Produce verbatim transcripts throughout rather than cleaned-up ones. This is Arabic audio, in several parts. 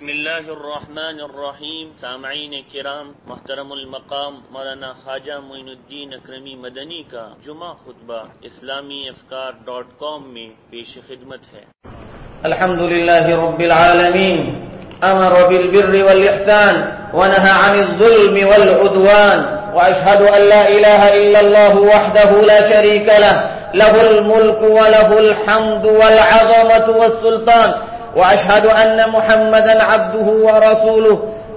بسم اللہ الرحمن الرحیم. سامعین کرام، محترم المقام مولانا خواجہ معین الدین اکرمی مدنی کا جمعہ خطبہ اسلامی افکار ڈاٹ کام میں پیش خدمت ہے. الحمد للہ رب العالمین، امر بالبر والاحسان ونهى عن الظلم والعدوان، واشهد ان لا اله الا الله وحده لا شريك له، له الملك وله الحمد والعظمة والسلطان، وأشهد أن محمدا عبده ورسوله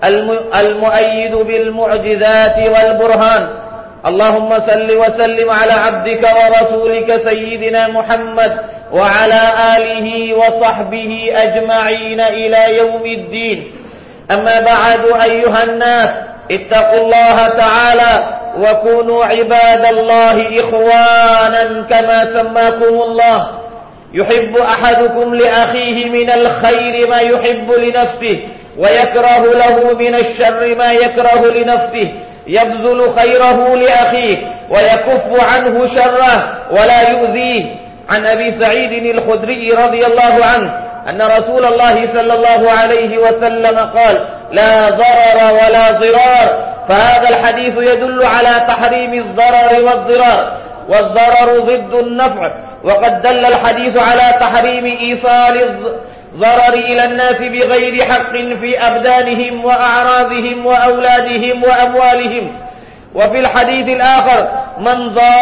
المؤيد بالمعجزات والبرهان. اللهم صل وسلم على عبدك ورسولك سيدنا محمد وعلى آله وصحبه أجمعين إلى يوم الدين. أما بعد أيها الناس، اتقوا الله تعالى وكونوا عباد الله إخوانا كما سماكم الله. يحب أحدكم لأخيه من الخير ما يحب لنفسه، ويكره له من الشر ما يكره لنفسه. يبذل خيره لأخيه ويكف عنه شره ولا يؤذيه. عن أبي سعيد الخدري رضي الله عنه أن رسول الله صلى الله عليه وسلم قال: لا ضرر ولا ضرار. فهذا الحديث يدل على تحريم الضرر والضرار، والضرر ضد النفع. وقد دل الحديث على تحريم إيصال الضرر إلى الناس بغير حق في أبدانهم وأعراضهم وأولادهم وأموالهم. وفي الحديث الآخر: من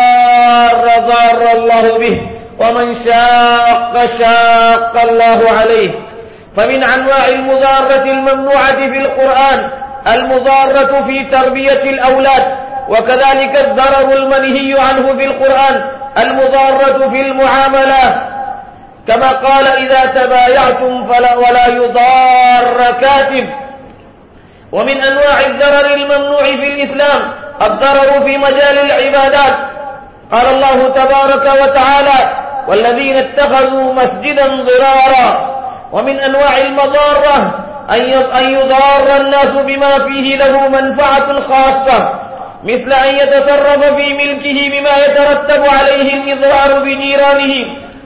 ضار ضار الله به، ومن شاق شاق الله عليه. فمن أنواع المضارة الممنوعة في القرآن المضارة في تربية الأولاد، وكذلك الضرر المنهي عنه في القرآن المضارة في المعاملات، كما قال: إذا تبايعتم فلا ولا يضار كاتب. ومن أنواع الضرر الممنوع في الإسلام الضرر في مجال العبادات. قال الله تبارك وتعالى: والذين اتخذوا مسجدا ضرارا. ومن أنواع المضارة أن يضار الناس بما فيه له منفعة خاصة، مثل أن يتصرف في ملكه بما يترتب عليه الإضرار بجيرانه،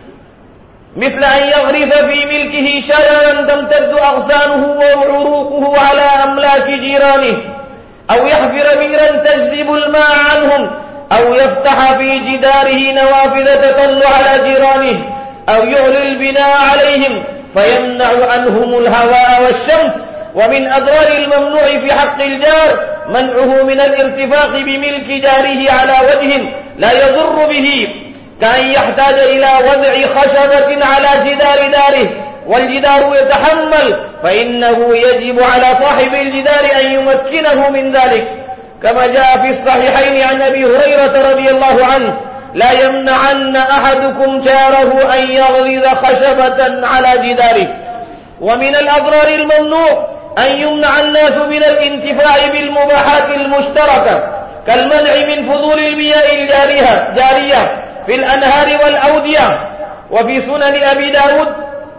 مثل أن يغرس في ملكه شجرا تمتد أغصانه وعروقه على أملاك جيرانه، أو يحفر بئرا تجذب الماء عنهم، أو يفتح في جداره نوافذ تطل على جيرانه، أو يعلي البناء عليهم فيمنع عنهم الهواء والشمس. ومن أضرار الممنوع في حق الجار منعه من الارتفاق بملك جاره على وجه لا يضر به، كأن يحتاج إلى وضع خشبة على جدار داره والجدار يتحمل، فإنه يجب على صاحب الجدار أن يمكنه من ذلك، كما جاء في الصحيحين عن أبي هريرة رضي الله عنه: لا يمنعن أحدكم جاره أن يغرز خشبة على جداره. ومن الأضرار الممنوع أن يمنع الناس من الانتفاع بالمباحات المشتركة، كالمنع من فضول المياه الجارية في الأنهار والأودية. وفي سنن أبي داود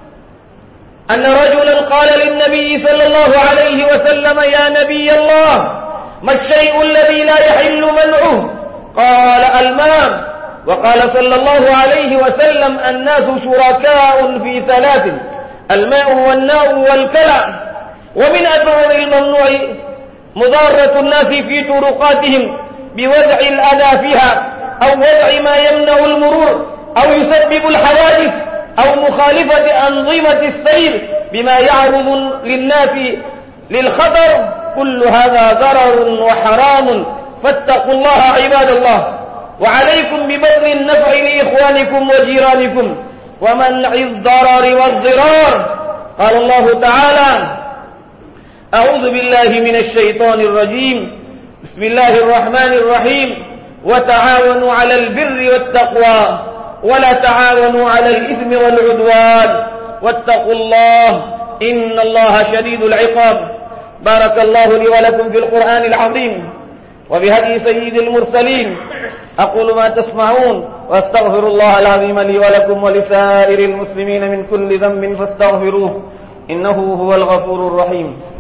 أن رجلا قال للنبي صلى الله عليه وسلم: يا نبي الله، ما الشيء الذي لا يحل منعه؟ قال: الماء. وقال صلى الله عليه وسلم: الناس شركاء في ثلاث: الماء والنار والكلى. ومن أضرار الممنوع مضارة الناس في طرقاتهم بوضع الأذى فيها، أو وضع ما يمنع المرور، أو يسبب الحوادث، أو مخالفة أنظمة السير بما يعرض للناس للخطر. كل هذا ضرر وحرام، فاتقوا الله عباد الله، وعليكم ببذل النفع لإخوانكم وجيرانكم ومنع الضرر والضرار. قال الله تعالى: أعوذ بالله من الشيطان الرجيم، بسم الله الرحمن الرحيم، وتعاونوا على البر والتقوى ولا تعاونوا على الإثم والعدوان واتقوا الله إن الله شديد العقاب. بارك الله لي ولكم في القرآن العظيم وبهدي سيد المرسلين. أقول ما تسمعون، واستغفر الله العظيم لي ولكم ولسائر المسلمين من كل ذنب فاستغفروه إنه هو الغفور الرحيم.